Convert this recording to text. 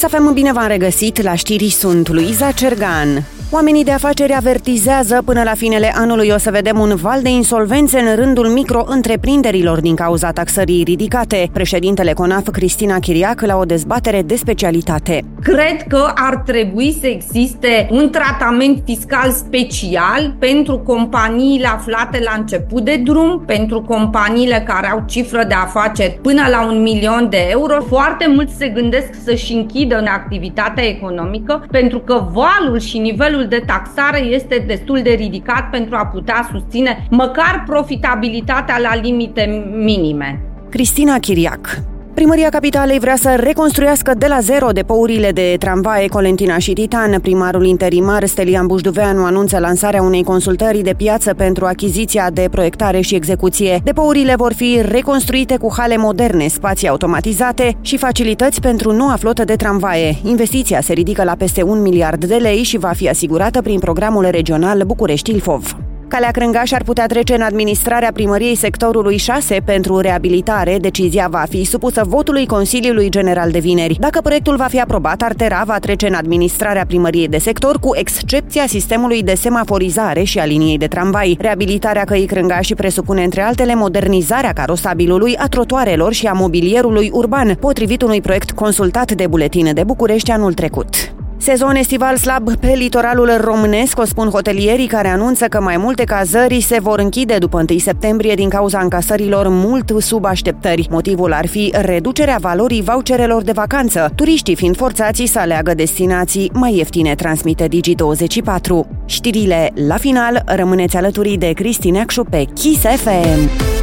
Kiss FM, bine v-am regăsit, la știri sunt Luiza Cergan. Oamenii de afaceri avertizează până la finele anului o să vedem un val de insolvențe în rândul micro-întreprinderilor din cauza taxării ridicate. Președintele CONAF, Cristina Chiriac, la o dezbatere de specialitate. Cred că ar trebui să existe un tratament fiscal special pentru companiile aflate la început de drum, pentru companiile care au cifră de afaceri până la 1.000.000 de euro. Foarte mulți se gândesc să-și închidă în activitatea economică pentru că valul și nivelul de taxare este destul de ridicat pentru a putea susține măcar profitabilitatea la limite minime. Cristina Chiriac. Primăria Capitalei vrea să reconstruiască de la zero depourile de tramvaie Colentina și Titan. Primarul interimar Stelian Bușduveanu anunță lansarea unei consultări de piață pentru achiziția de proiectare și execuție. Depourile vor fi reconstruite cu hale moderne, spații automatizate și facilități pentru noua flotă de tramvaie. Investiția se ridică la peste 1 miliard de lei și va fi asigurată prin programul regional București-Ilfov. Calea Crângaș ar putea trece în administrarea primăriei sectorului 6 pentru reabilitare. Decizia va fi supusă votului Consiliului General de vineri. Dacă proiectul va fi aprobat, Artera va trece în administrarea primăriei de sector, cu excepția sistemului de semaforizare și a liniei de tramvai. Reabilitarea căii Crângaș presupune, între altele, modernizarea carosabilului, a trotuarelor și a mobilierului urban, potrivit unui proiect consultat de Buletin de București anul trecut. Sezon estival slab pe litoralul românesc, o spun hotelierii, care anunță că mai multe cazări se vor închide după 1 septembrie din cauza încasărilor mult sub așteptări. Motivul ar fi reducerea valorii voucherelor de vacanță, turiștii fiind forțați să aleagă destinații mai ieftine, transmite Digi24. Știrile la final, rămâneți alături de Cristi Neacșu pe Kiss FM.